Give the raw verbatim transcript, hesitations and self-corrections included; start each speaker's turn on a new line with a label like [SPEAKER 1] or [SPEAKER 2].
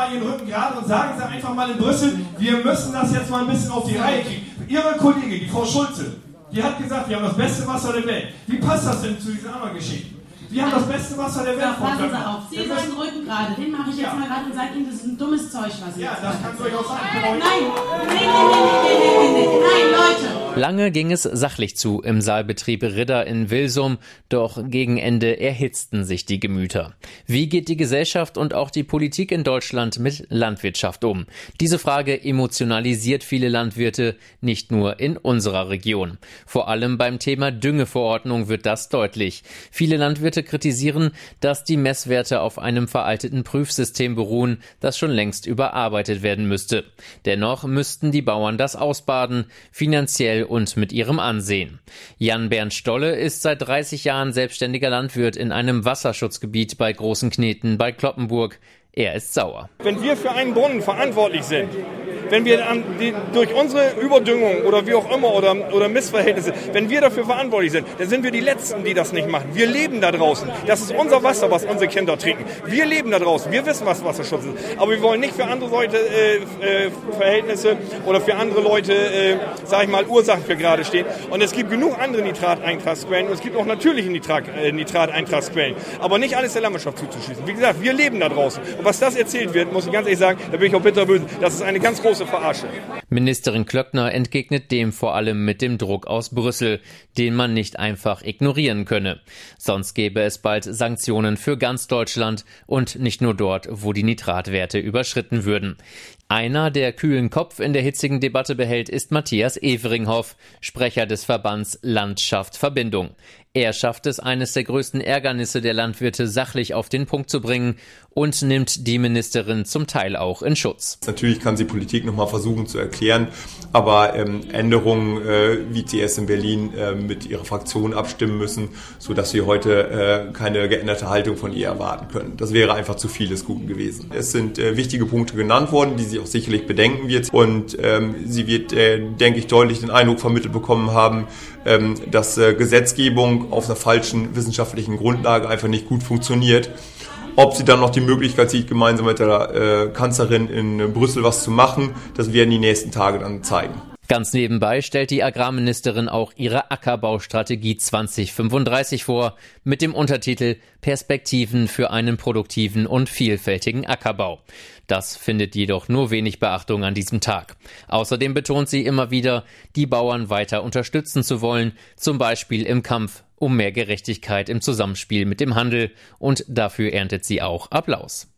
[SPEAKER 1] mal Ihren Rücken gerade und sagen Sie einfach mal in Brüssel, wir müssen das jetzt mal ein bisschen auf die Reihe kriegen. Ihre Kollegin, die Frau Schulze, die hat gesagt, wir haben das beste Wasser der Welt. Wie passt das denn zu diesen anderen Geschichten? Wir haben das beste Wasser der Welt.
[SPEAKER 2] Ja, passen Sie auf. Sie sagen Rücken gerade. Den mache ich jetzt ja. mal gerade und sage Ihnen, das ist ein dummes Zeug, was Sie
[SPEAKER 1] Ja,
[SPEAKER 2] jetzt
[SPEAKER 1] das kann durchaus sein.
[SPEAKER 2] Nein, nein, nein, nein, nein, nein, nein, nein, Leute.
[SPEAKER 3] Lange ging es sachlich zu im Saalbetrieb Ridder in Wilsum, doch gegen Ende erhitzten sich die Gemüter. Wie geht die Gesellschaft und auch die Politik in Deutschland mit Landwirtschaft um? Diese Frage emotionalisiert viele Landwirte, nicht nur in unserer Region. Vor allem beim Thema Düngeverordnung wird das deutlich. Viele Landwirte kritisieren, dass die Messwerte auf einem veralteten Prüfsystem beruhen, das schon längst überarbeitet werden müsste. Dennoch müssten die Bauern das ausbaden, finanziell und mit ihrem Ansehen. Jan Bernd Stolle ist seit dreißig Jahren selbstständiger Landwirt in einem Wasserschutzgebiet bei Großen Kneten bei Kloppenburg. Er ist sauer.
[SPEAKER 4] Wenn wir für einen Brunnen verantwortlich sind, wenn wir an die, durch unsere Überdüngung oder wie auch immer oder, oder Missverhältnisse, wenn wir dafür verantwortlich sind, dann sind wir die Letzten, die das nicht machen. Wir leben da draußen. Das ist unser Wasser, was unsere Kinder trinken. Wir leben da draußen. Wir wissen, was Wasserschutz ist. Aber wir wollen nicht für andere Leute äh, äh, Verhältnisse oder für andere Leute, äh, sag ich mal, Ursachen für gerade stehen. Und es gibt genug andere Nitrateintragsquellen und es gibt auch natürliche Nitrat, äh, Nitrateintragsquellen. Aber nicht alles der Landwirtschaft zuzuschließen. Wie gesagt, wir leben da draußen. Und was das erzählt wird, muss ich ganz ehrlich sagen, da bin ich auch bitterböse. Das ist eine ganz große Verarsche.
[SPEAKER 3] Ministerin Klöckner entgegnet dem vor allem mit dem Druck aus Brüssel, den man nicht einfach ignorieren könne. Sonst gäbe es bald Sanktionen für ganz Deutschland und nicht nur dort, wo die Nitratwerte überschritten würden. Einer, der kühlen Kopf in der hitzigen Debatte behält, ist Matthias Everinghoff, Sprecher des Verbands Landschaft Verbindung. Er schafft es, eines der größten Ärgernisse der Landwirte sachlich auf den Punkt zu bringen und nimmt die Ministerin zum Teil auch in Schutz.
[SPEAKER 5] Natürlich kann sie Politik nochmal versuchen zu erklären, aber ähm, Änderungen, äh, wie sie es in Berlin äh, mit ihrer Fraktion abstimmen müssen, sodass wir heute äh, keine geänderte Haltung von ihr erwarten können. Das wäre einfach zu viel des Guten gewesen. Es sind äh, wichtige Punkte genannt worden, die sie auch sicherlich bedenken wird und ähm, sie wird, äh, denke ich, deutlich den Eindruck vermittelt bekommen haben, ähm, dass äh, Gesetzgebung auf einer falschen wissenschaftlichen Grundlage einfach nicht gut funktioniert. Ob sie dann noch die Möglichkeit sieht, gemeinsam mit der äh, Kanzlerin in Brüssel was zu machen, das werden die nächsten Tage dann zeigen.
[SPEAKER 3] Ganz nebenbei stellt die Agrarministerin auch ihre Ackerbaustrategie zwanzig fünfunddreißig vor, mit dem Untertitel Perspektiven für einen produktiven und vielfältigen Ackerbau. Das findet jedoch nur wenig Beachtung an diesem Tag. Außerdem betont sie immer wieder, die Bauern weiter unterstützen zu wollen, zum Beispiel im Kampf um mehr Gerechtigkeit im Zusammenspiel mit dem Handel, und dafür erntet sie auch Applaus.